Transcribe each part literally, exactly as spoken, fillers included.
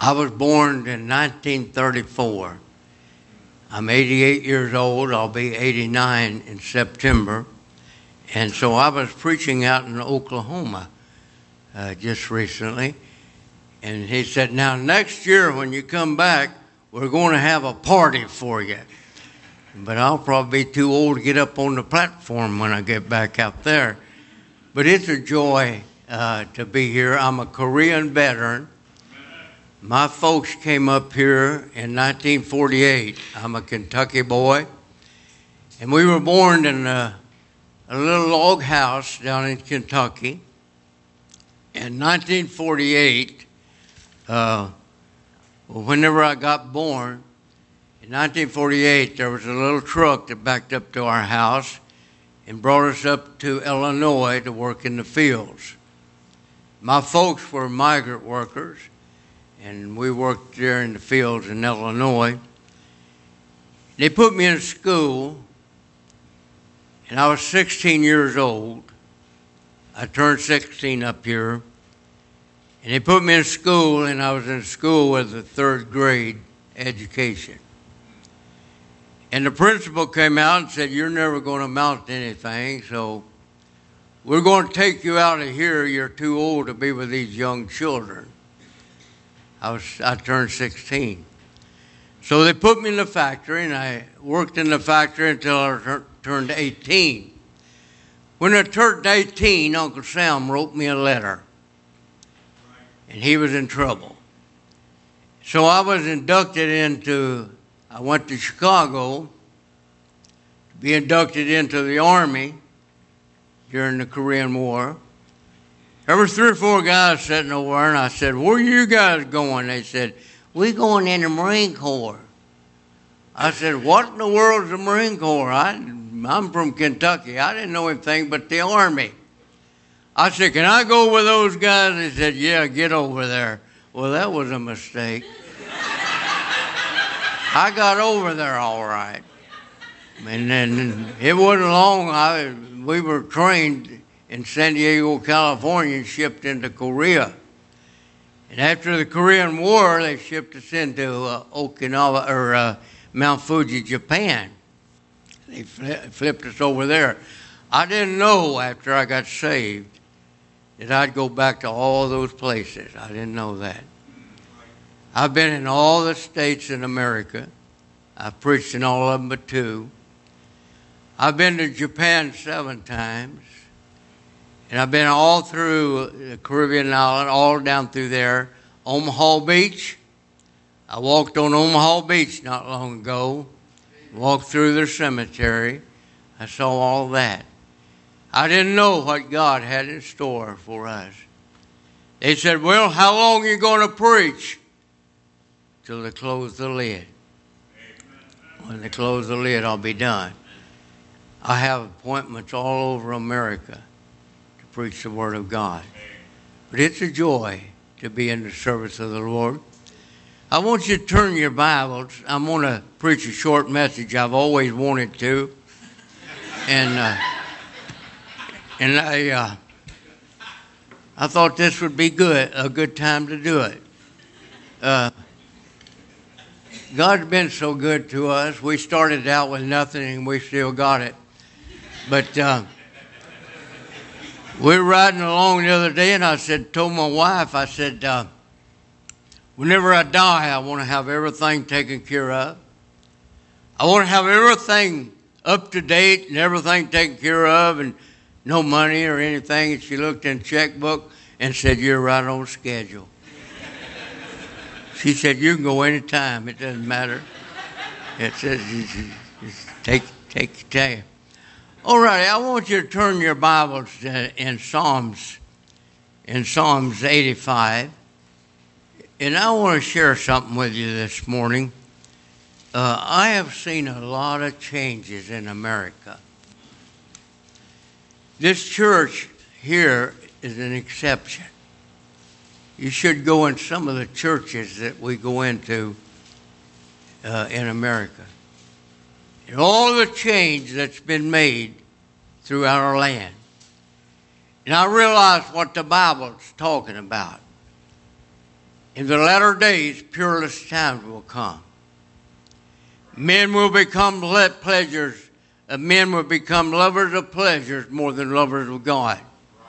I was born in nineteen thirty-four. I'm eighty-eight years old. I'll be eighty-nine in September. And so I was preaching out in Oklahoma uh, just recently. And he said, now next year when you come back, we're going to have a party for you. But I'll probably be too old to get up on the platform when I get back out there. But it's a joy uh, to be here. I'm a Korean veteran. My folks came up here in nineteen forty-eight. I'm a Kentucky boy. And we were born in a, a little log house down in Kentucky. In nineteen forty-eight, uh, whenever I got born, in nineteen forty-eight, there was a little truck that backed up to our house and brought us up to Illinois to work in the fields. My folks were migrant workers, and we worked there in the fields in Illinois. They put me in school, and I was sixteen years old. I turned sixteen up here. And they put me in school, and I was in school with a third grade education. And the principal came out and said, you're never going to amount to anything, so we're going to take you out of here. You're too old to be with these young children. I was I turned sixteen. So they put me in the factory, and I worked in the factory until I tur- turned eighteen. When I turned eighteen, Uncle Sam wrote me a letter, and he was in trouble. So I was inducted into, I went to Chicago to be inducted into the Army during the Korean War. There were three or four guys sitting over there, and I said, where are you guys going? They said, we're going in the Marine Corps. I said, what in the world is the Marine Corps? I, I'm from Kentucky. I didn't know anything but the Army. I said, can I go with those guys? They said, yeah, get over there. Well, that was a mistake. I got over there all right. And then it wasn't long. I, we were trained in San Diego, California, and shipped into Korea. And after the Korean War, they shipped us into uh, Okinawa, or uh, Mount Fuji, Japan. They fli- flipped us over there. I didn't know after I got saved that I'd go back to all those places. I didn't know that. I've been in all the states in America. I've preached in all of them but two. I've been to Japan seven times. And I've been all through the Caribbean island, all down through there. Omaha Beach. I walked on Omaha Beach not long ago. Walked through their cemetery. I saw all that. I didn't know what God had in store for us. They said, well, how long are you going to preach? Till they close the lid. When they close the lid, I'll be done. I have appointments all over America to preach the Word of God. But it's a joy to be in the service of the Lord. I want you to turn your Bibles. I'm going to preach a short message. I've always wanted to. And... Uh, And I, uh, I thought this would be good, a good time to do it. Uh, God's been so good to us. We started out with nothing, and we still got it. But uh, we were riding along the other day, and I said, told my wife, I said, uh, whenever I die, I want to have everything taken care of. I want to have everything up to date and everything taken care of, and no money or anything. And she looked in the checkbook and said, you're right on schedule. She said, you can go any time. It doesn't matter. It says, just take, take your time. All right, I want you to turn your Bibles in Psalms, in Psalms eighty-five. And I want to share something with you this morning. Uh, I have seen a lot of changes in America. This church here is an exception. You should go in some of the churches that we go into uh, in America. And all the change that's been made throughout our land. And I realize what the Bible's talking about. In the latter days, peerless times will come. Men will become let pleasures. Uh, men will become lovers of pleasures more than lovers of God.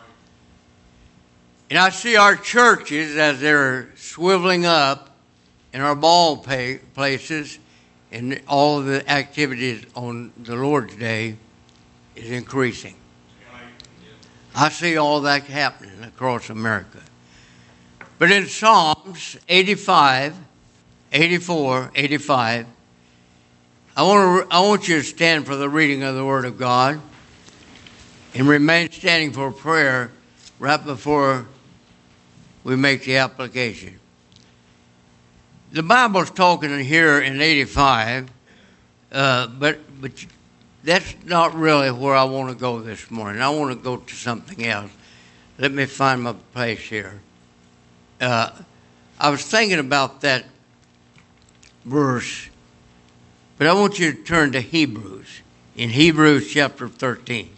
And I see our churches as they're swiveling up in our ball pay, places, and all of the activities on the Lord's Day is increasing. I see all that happening across America. But in Psalms eighty-five, eighty-four, eighty-five, I want to, I want you to stand for the reading of the Word of God and remain standing for prayer right before we make the application. The Bible's talking here in eighty-five, uh, but but that's not really where I want to go this morning. I want to go to something else. Let me find my place here. Uh, I was thinking about that verse, but I want you to turn to Hebrews, in Hebrews chapter thirteen.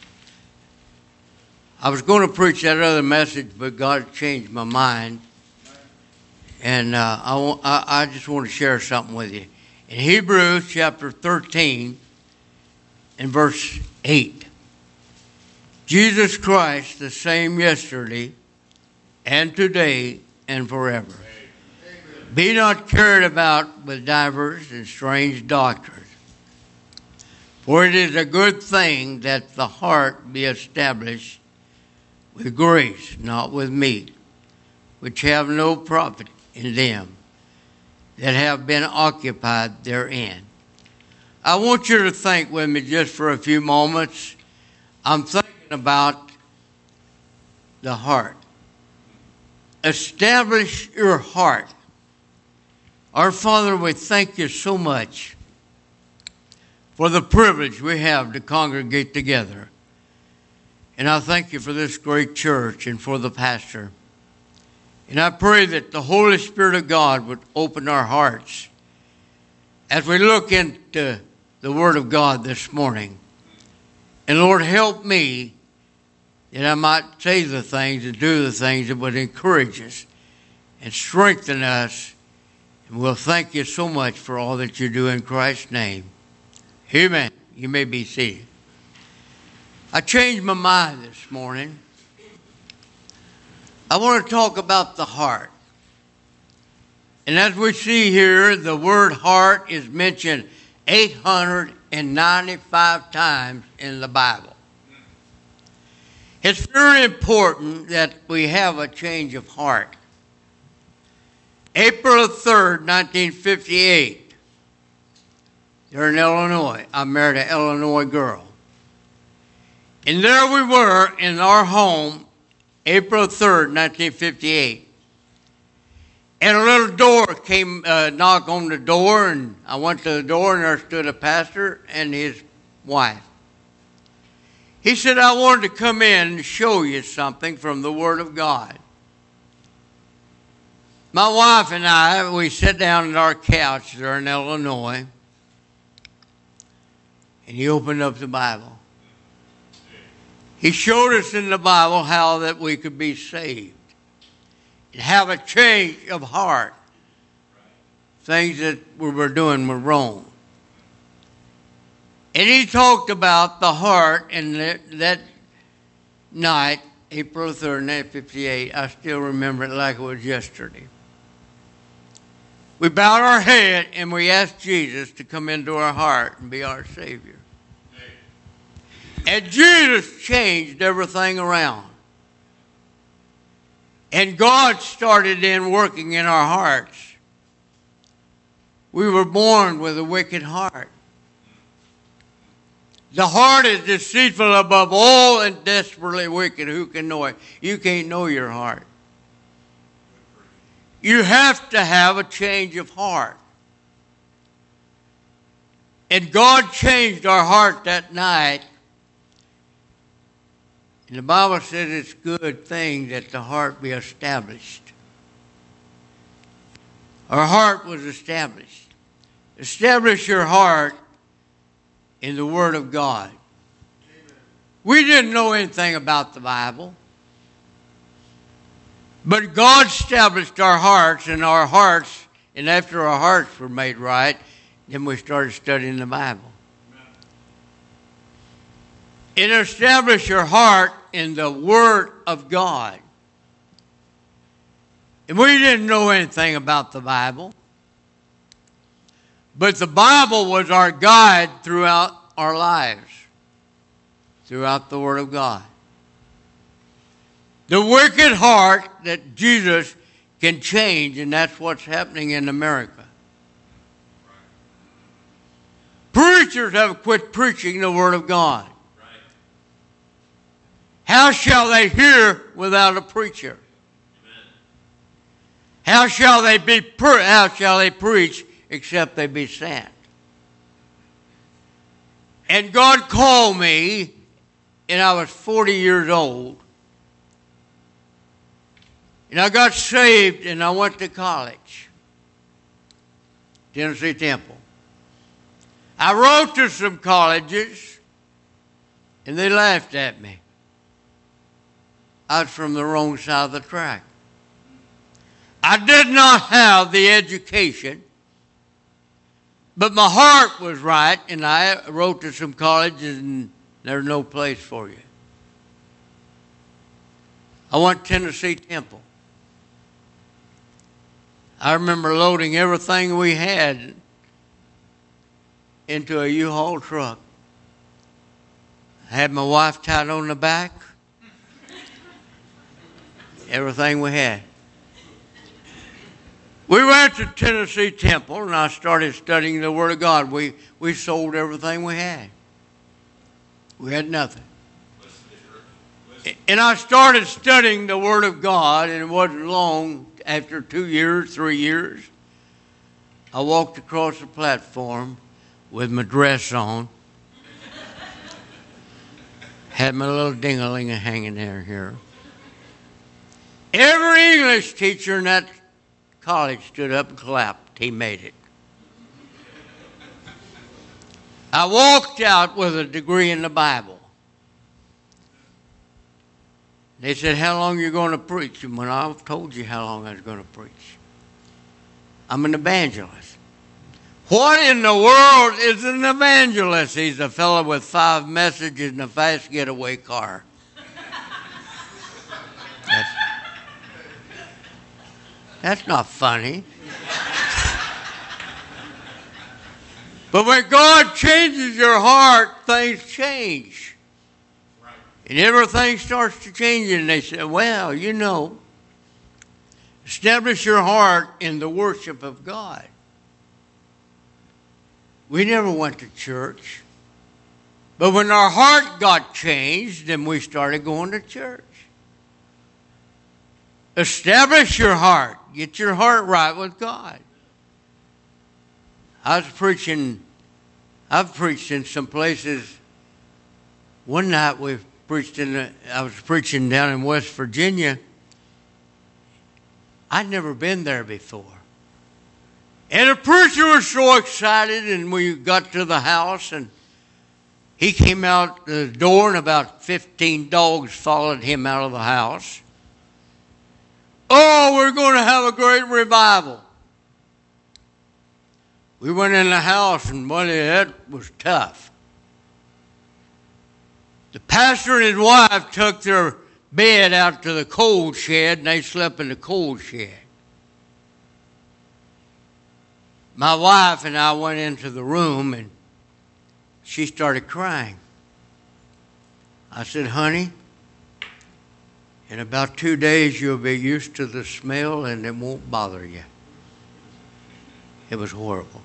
I was going to preach that other message, but God changed my mind, and uh, I, want, I, I just want to share something with you. In Hebrews chapter thirteen, in verse eight, Jesus Christ, the same yesterday and today and forever. Amen. Be not carried about with divers and strange doctrines. For it is a good thing that the heart be established with grace, not with meat, which have no profit in them that have been occupied therein. I want you to think with me just for a few moments. I'm thinking about the heart. Establish your heart. Our Father, we thank you so much for the privilege we have to congregate together. And I thank you for this great church and for the pastor. And I pray that the Holy Spirit of God would open our hearts as we look into the Word of God this morning. And Lord, help me that I might say the things and do the things that would encourage us and strengthen us. And we'll thank you so much for all that you do in Christ's name. Amen. You may be seated. I changed my mind this morning. I want to talk about the heart. And as we see here, the word heart is mentioned eight hundred ninety-five times in the Bible. It's very important that we have a change of heart. April third, nineteen fifty-eight, there in Illinois, I married an Illinois girl. And there we were in our home, April third, nineteen fifty-eight. And a little door came, uh, knock on the door, and I went to the door, and there stood a pastor and his wife. He said, I wanted to come in and show you something from the Word of God. My wife and I, we sat down at our couch there in Illinois, and he opened up the Bible. He showed us in the Bible how that we could be saved and have a change of heart. Things that we were doing were wrong. And he talked about the heart, and that, that night, April third, nineteen fifty-eight, I still remember it like it was yesterday. We bowed our head and we asked Jesus to come into our heart and be our Savior. And Jesus changed everything around. And God started in working in our hearts. We were born with a wicked heart. The heart is deceitful above all and desperately wicked. Who can know it? You can't know your heart. You have to have a change of heart. And God changed our heart that night. And the Bible says it's a good thing that the heart be established. Our heart was established. Establish your heart in the Word of God. Amen. We didn't know anything about the Bible. But God established our hearts, and our hearts, and after our hearts were made right, then we started studying the Bible. It established your heart in the Word of God. And we didn't know anything about the Bible. But the Bible was our guide throughout our lives, throughout the Word of God. The wicked heart that Jesus can change, and that's what's happening in America. Preachers have quit preaching the Word of God. How shall they hear without a preacher? How shall they be? Pre- how shall they preach except they be sent? And God called me, and I was forty years old, and I got saved, and I went to college, Tennessee Temple. I wrote to some colleges, and they laughed at me. I was from the wrong side of the track. I did not have the education, but my heart was right, and I wrote to some colleges, and there's no place for you. I went to Tennessee Temple. I remember loading everything we had into a U-Haul truck. I had my wife tied on the back. Everything we had. We went to Tennessee Temple, and I started studying the Word of God. We, we sold everything we had. We had nothing. And I started studying the Word of God, and it wasn't long, after two years, three years, I walked across the platform with my dress on. Had my little ding-a-ling hanging there here. Every English teacher in that college stood up and clapped. He made it. I walked out with a degree in the Bible. They said, how long are you going to preach? And when I told you how long I was going to preach. I'm an evangelist. What in the world is an evangelist? He's a fellow with five messages and a fast getaway car. That's, that's not funny. But when God changes your heart, things change. Right. And everything starts to change. And they say, well, you know, establish your heart in the worship of God. We never went to church. But when our heart got changed, then we started going to church. Establish your heart. Get your heart right with God. I was preaching, I've preached in some places. One night we preached in, the, I was preaching down in West Virginia. I'd never been there before. And the preacher was so excited, and we got to the house, and he came out the door, and about fifteen dogs followed him out of the house. Oh, we're going to have a great revival. We went in the house, and boy, that was tough. The pastor and his wife took their bed out to the coal shed, and they slept in the coal shed. My wife and I went into the room, and she started crying. I said, honey, in about two days you'll be used to the smell, and it won't bother you. It was horrible.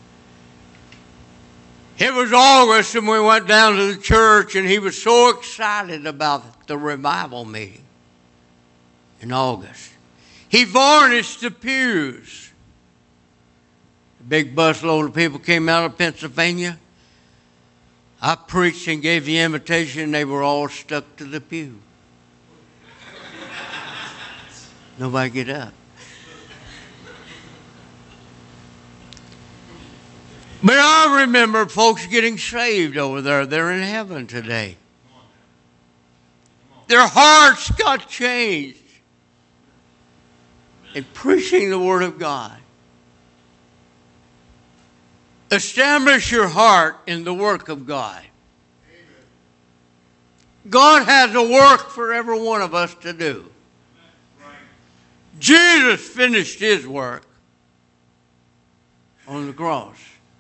It was August, and we went down to the church, and he was so excited about the revival meeting in August. He varnished the pews. A big busload of people came out of Pennsylvania. I preached and gave the invitation, and they were all stuck to the pew. Nobody get up. But I remember folks getting saved over there. They're in heaven today. Their hearts got changed. and preaching the Word of God. Establish your heart in the work of God. God has a work for every one of us to do. Jesus finished his work on the cross.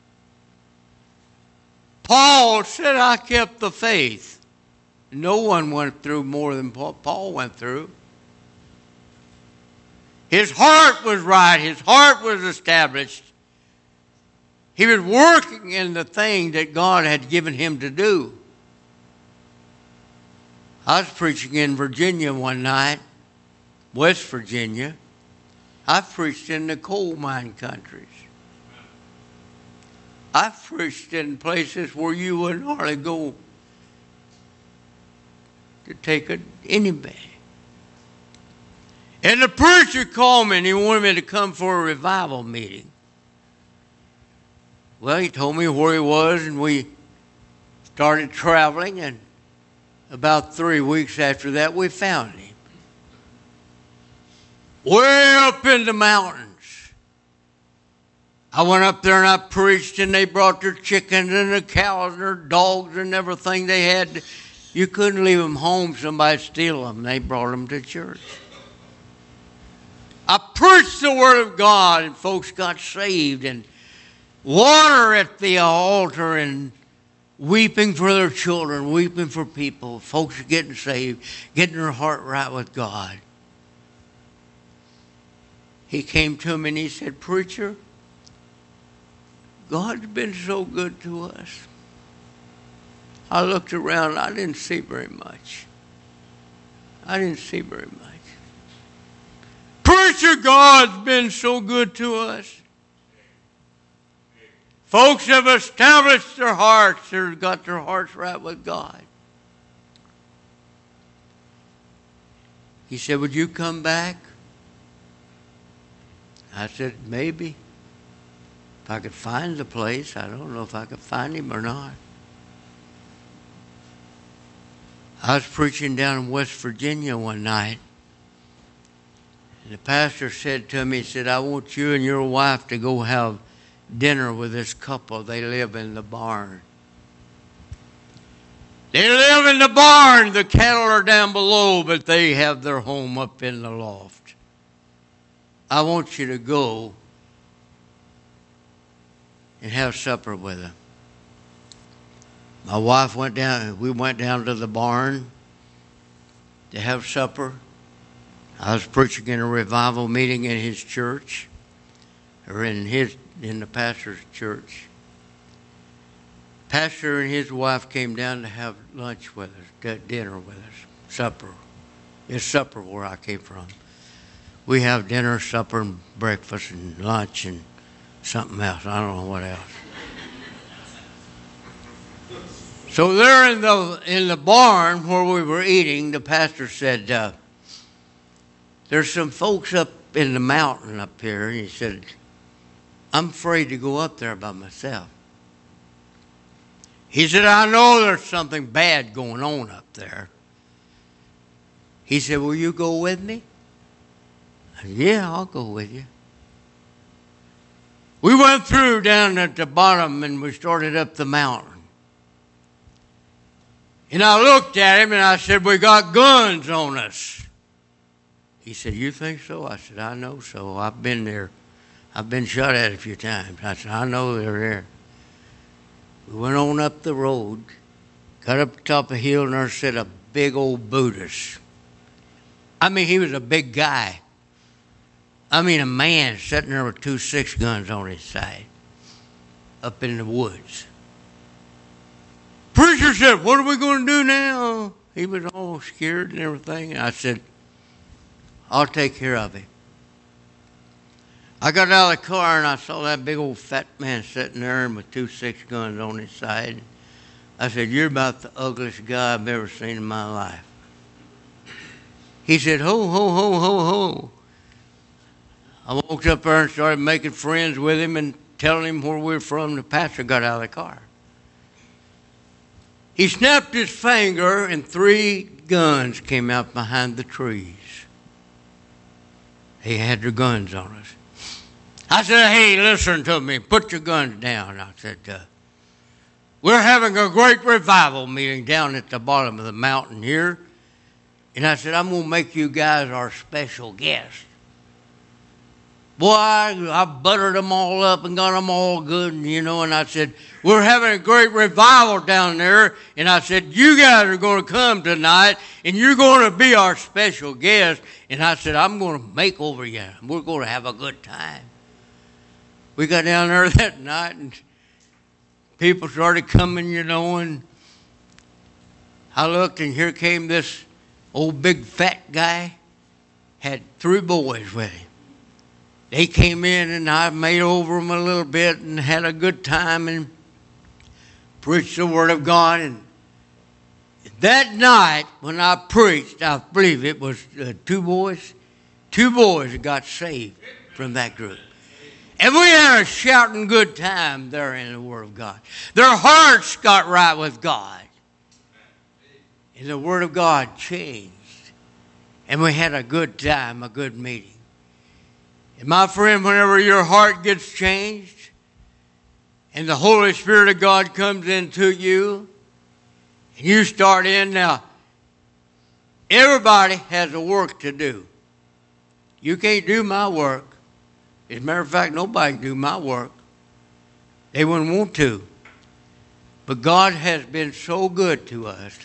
Paul said, I kept the faith. No one went through more than Paul went through. His heart was right. His heart was established. He was working in the thing that God had given him to do. I was preaching in Virginia one night, West Virginia. I've preached in the coal mine countries. I've preached in places where you wouldn't hardly go to take a, anybody. And the preacher called me and he wanted me to come for a revival meeting. Well, he told me where he was and we started traveling, and about three weeks after that we found him. Way up in the mountains. I went up there and I preached, and they brought their chickens and their cows and their dogs and everything they had. You couldn't leave them home. Somebody steal them. They brought them to church. I preached the Word of God, and folks got saved, and water at the altar, and weeping for their children, weeping for people. Folks are getting saved, getting their heart right with God. He came to me and he said, Preacher, God's been so good to us. I looked around and I didn't see very much. I didn't see very much. Preacher, God's been so good to us. Folks have established their hearts. They've got their hearts right with God. He said, would you come back? I said, maybe. If I could find the place. I don't know if I could find him or not. I was preaching down in West Virginia one night. And the pastor said to me, he said, I want you and your wife to go have dinner with this couple. They live in the barn. They live in the barn. The cattle are down below, but they have their home up in the loft. I want you to go and have supper with them. My wife went down, we went down to the barn to have supper. I was preaching in a revival meeting in his church, or in his in the pastor's church. Pastor and his wife came down to have lunch with us, dinner with us, supper. It's supper where I came from. We have dinner, supper, and breakfast, and lunch, and something else. I don't know what else. So there in the in the barn where we were eating, the pastor said, uh, there's some folks up in the mountain up here. And he said, I'm afraid to go up there by myself. He said, I know there's something bad going on up there. He said, will you go with me? I said, yeah, I'll go with you. We went through down at the bottom and we started up the mountain. And I looked at him and I said, we got guns on us. He said, you think so? I said, I know so. I've been there. I've been shot at a few times. I said, I know they're there. We went on up the road, got up the top of the hill, and there sat a big old Buddhist. I mean, he was a big guy. I mean, a man sitting there with two six guns on his side, up in the woods. Preacher said, what are we going to do now? He was all scared and everything. And I said, I'll take care of him. I got out of the car and I saw that big old fat man sitting there with two six guns on his side. I said, you're about the ugliest guy I've ever seen in my life. He said, ho, ho, ho, ho, ho. I walked up there and started making friends with him and telling him where we were from. The pastor got out of the car. He snapped his finger and three guns came out behind the trees. They had their guns on us. I said, hey, listen to me. Put your guns down. I said, uh, we're having a great revival meeting down at the bottom of the mountain here. And I said, I'm going to make you guys our special guests. Boy, I, I buttered them all up and got them all good, you know, and I said, we're having a great revival down there. And I said, you guys are going to come tonight, and you're going to be our special guest. And I said, I'm going to make over you. We're going to have a good time. We got down there that night, and people started coming, you know, and I looked, and here came this old big fat guy, had three boys with him. They came in, and I made over them a little bit and had a good time and preached the Word of God. And that night, when I preached, I believe it was uh, two boys, two boys that got saved from that group. And we had a shouting good time there in the Word of God. Their hearts got right with God. And the Word of God changed. And we had a good time, a good meeting. And my friend, whenever your heart gets changed and the Holy Spirit of God comes into you and you start in, now, everybody has a work to do. You can't do my work. As a matter of fact, nobody can do my work. They wouldn't want to. But God has been so good to us.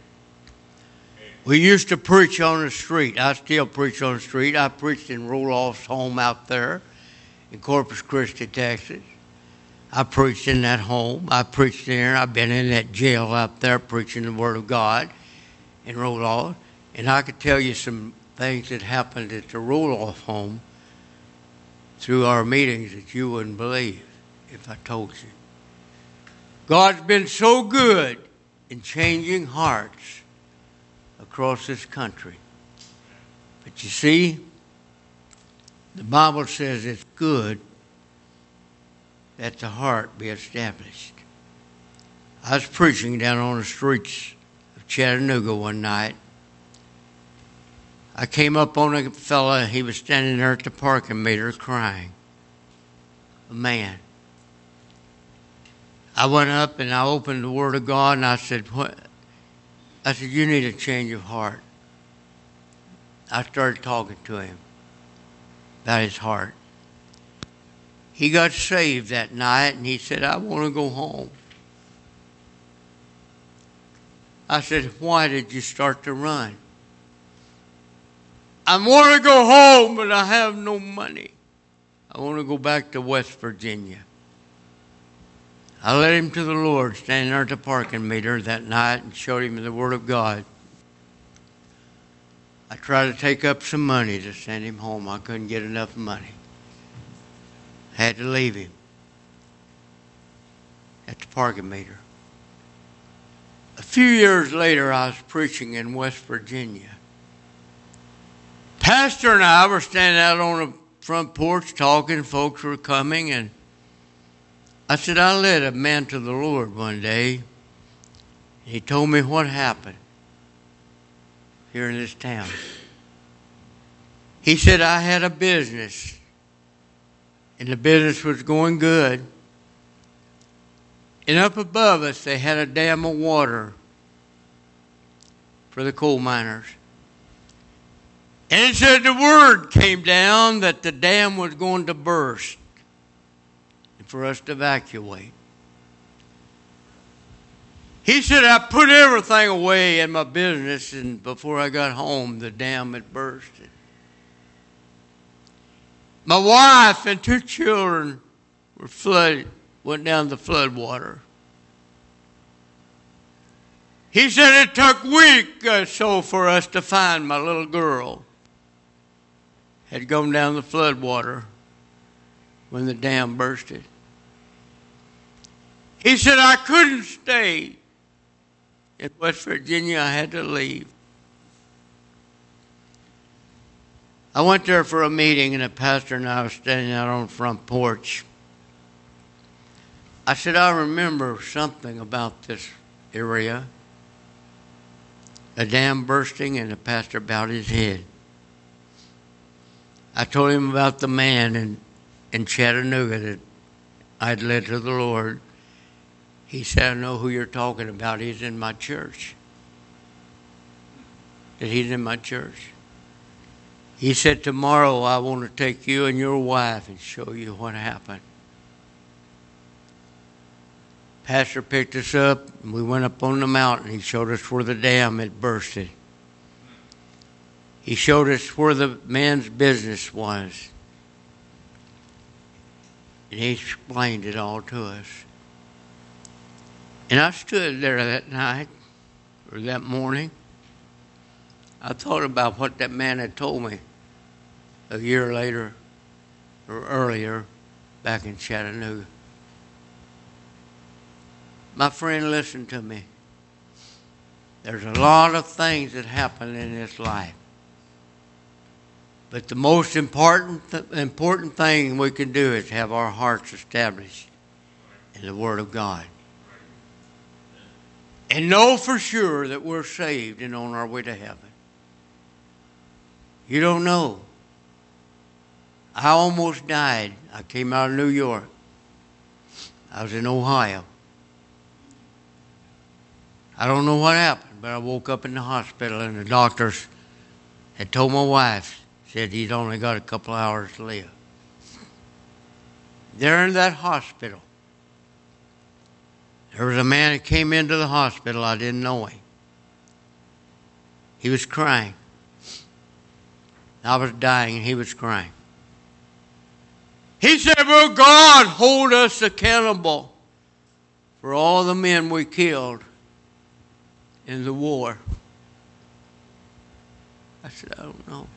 We used to preach on the street. I still preach on the street. I preached in Roloff's home out there in Corpus Christi, Texas. I preached in that home. I preached there. I've been in that jail out there preaching the Word of God in Roloff. And I could tell you some things that happened at the Roloff home through our meetings that you wouldn't believe if I told you. God's been so good in changing hearts across this country. But you see, the Bible says it's good that the heart be established. I was preaching down on the streets of Chattanooga one night. I came up on a fella, he was standing there at the parking meter crying. A man. I went up and I opened the Word of God and I said, what? I said, you need a change of heart. I started talking to him about his heart. He got saved that night, and he said, I want to go home. I said, why did you start to run? I want to go home, but I have no money. I want to go back to West Virginia. I led him to the Lord, standing there at the parking meter that night, and showed him the Word of God. I tried to take up some money to send him home. I couldn't get enough money. I had to leave him at the parking meter. A few years later, I was preaching in West Virginia. Pastor and I were standing out on the front porch talking. Folks were coming, and I said, I led a man to the Lord one day. He told me what happened here in this town. He said, I had a business, and the business was going good. And up above us, they had a dam of water for the coal miners. And it said the word came down that the dam was going to burst for us to evacuate. He said, I put everything away in my business, and before I got home, the dam had bursted. My wife and two children were flooded, went down the flood water. He said it took a week or so for us to find my little girl. Had gone down the flood water when the dam bursted. He said, I couldn't stay in West Virginia. I had to leave. I went there for a meeting, and the pastor and I was standing out on the front porch. I said, I remember something about this area. A dam bursting, and the pastor bowed his head. I told him about the man in, in Chattanooga that I'd led to the Lord. He said, I know who you're talking about. He's in my church. That he's in my church. He said, tomorrow I want to take you and your wife and show you what happened. Pastor picked us up, and we went up on the mountain. He showed us where the dam had bursted. He showed us where the man's business was. And he explained it all to us. And I stood there that night, or that morning. I thought about what that man had told me a year later, or earlier, back in Chattanooga. My friend, listen to me. There's a lot of things that happen in this life. But the most important th- important thing we can do is have our hearts established in the Word of God. And know for sure that we're saved and on our way to heaven. You don't know. I almost died. I came out of New York. I was in Ohio. I don't know what happened, but I woke up in the hospital and the doctors had told my wife, said he'd only got a couple hours to live. There in that hospital, there was a man that came into the hospital. I didn't know him. He was crying. I was dying and he was crying. He said, will God hold us accountable for all the men we killed in the war? I said, I don't know.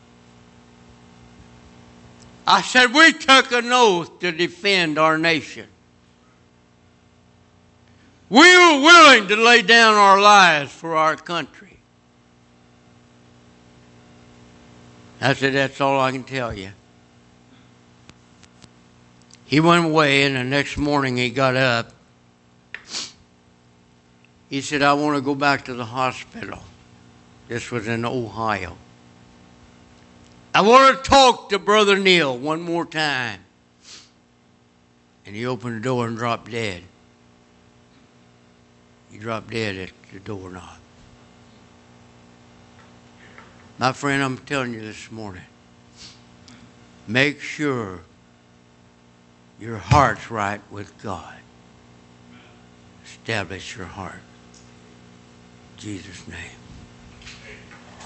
I said, we took an oath to defend our nation. We were willing to lay down our lives for our country. I said, that's all I can tell you. He went away, and the next morning he got up. He said, I want to go back to the hospital. This was in Ohio. I want to talk to Brother Neil one more time. And he opened the door and dropped dead. He dropped dead at the doorknob. My friend, I'm telling you this morning, make sure your heart's right with God. Establish your heart. In Jesus' name.